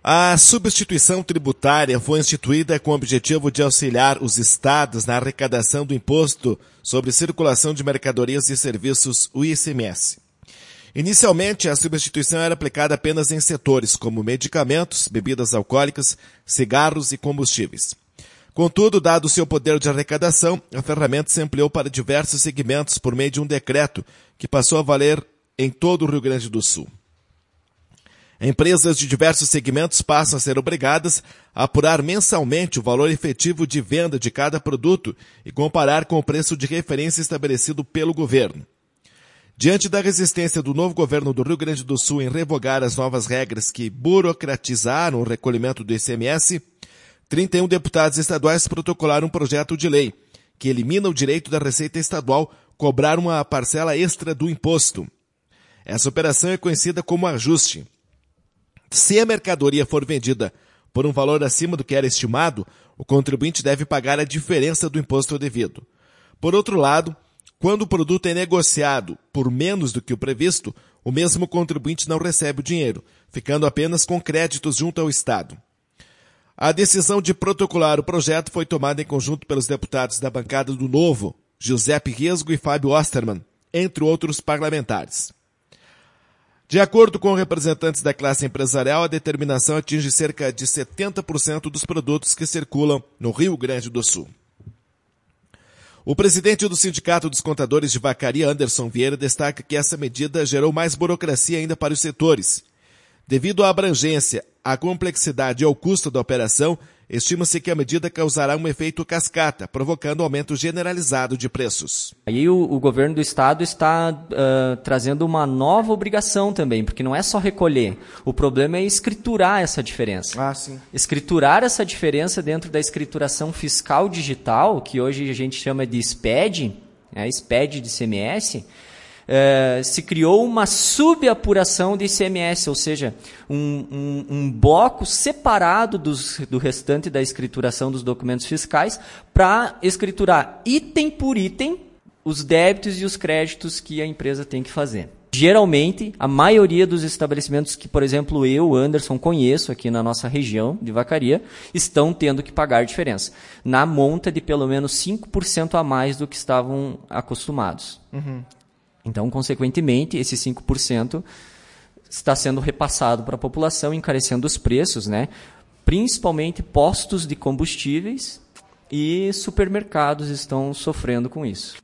A substituição tributária foi instituída com o objetivo de auxiliar os estados na arrecadação do Imposto sobre Circulação de Mercadorias e Serviços, o ICMS. Inicialmente, a substituição era aplicada apenas em setores como medicamentos, bebidas alcoólicas, cigarros e combustíveis. Contudo, dado o seu poder de arrecadação, a ferramenta se ampliou para diversos segmentos por meio de um decreto que passou a valer em todo o Rio Grande do Sul. Empresas de diversos segmentos passam a ser obrigadas a apurar mensalmente o valor efetivo de venda de cada produto e comparar com o preço de referência estabelecido pelo governo. Diante da resistência do novo governo do Rio Grande do Sul em revogar as novas regras que burocratizaram o recolhimento do ICMS, 31 deputados estaduais protocolaram um projeto de lei que elimina o direito da Receita Estadual cobrar uma parcela extra do imposto. Essa operação é conhecida como ajuste. Se a mercadoria for vendida por um valor acima do que era estimado, o contribuinte deve pagar a diferença do imposto devido. Por outro lado, quando o produto é negociado por menos do que o previsto, o mesmo contribuinte não recebe o dinheiro, ficando apenas com créditos junto ao Estado. A decisão de protocolar o projeto foi tomada em conjunto pelos deputados da bancada do Novo, Giuseppe Riesgo e Fábio Osterman, entre outros parlamentares. De acordo com representantes da classe empresarial, a determinação atinge cerca de 70% dos produtos que circulam no Rio Grande do Sul. O presidente do Sindicato dos Contadores de Vacaria, Anderson Vieira, destaca que essa medida gerou mais burocracia ainda para os setores. Devido à abrangência, à complexidade e ao custo da operação, estima-se que a medida causará um efeito cascata, provocando aumento generalizado de preços. Aí o governo do estado está trazendo uma nova obrigação também, porque não é só recolher. O problema é escriturar essa diferença. Sim. Escriturar essa diferença dentro da escrituração fiscal digital, que hoje a gente chama de SPED, SPED de ICMS, se criou uma subapuração de ICMS, ou seja, um bloco separado do restante da escrituração dos documentos fiscais para escriturar item por item os débitos e os créditos que a empresa tem que fazer. Geralmente, a maioria dos estabelecimentos que, por exemplo, eu, Anderson, conheço aqui na nossa região de Vacaria, estão tendo que pagar diferença, na monta de pelo menos 5% a mais do que estavam acostumados. Uhum. Então, consequentemente, esse 5% está sendo repassado para a população, encarecendo os preços, né? Principalmente postos de combustíveis e supermercados estão sofrendo com isso.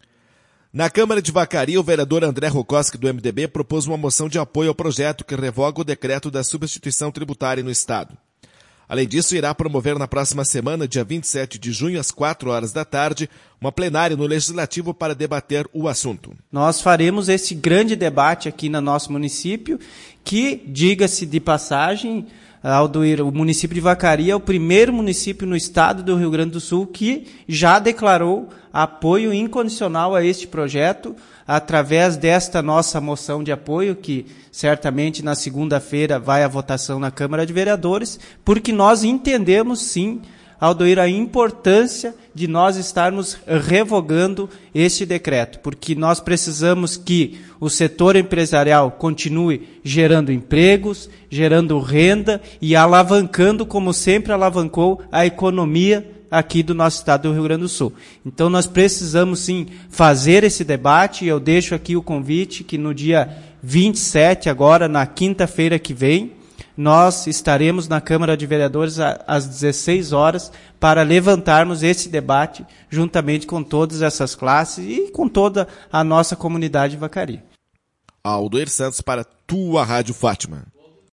Na Câmara de Vacaria, o vereador André Rokoski, do MDB, propôs uma moção de apoio ao projeto que revoga o decreto da substituição tributária no Estado. Além disso, irá promover na próxima semana, dia 27 de junho, às 4 da tarde, uma plenária no Legislativo para debater o assunto. Nós faremos esse grande debate aqui no nosso município, que, diga-se de passagem, Aldoir, o município de Vacaria é o primeiro município no estado do Rio Grande do Sul que já declarou apoio incondicional a este projeto, através desta nossa moção de apoio, que certamente na segunda-feira vai à votação na Câmara de Vereadores, porque nós entendemos, sim, Aldoir, a importância de nós estarmos revogando este decreto, porque nós precisamos que o setor empresarial continue gerando empregos, gerando renda e alavancando, como sempre alavancou, a economia aqui do nosso estado do Rio Grande do Sul. Então nós precisamos sim fazer esse debate, e eu deixo aqui o convite que no dia 27, agora na quinta-feira que vem, nós estaremos na Câmara de Vereadores às 16 horas para levantarmos esse debate juntamente com todas essas classes e com toda a nossa comunidade de Vacaria. Aldoir Santos para tua Rádio Fátima.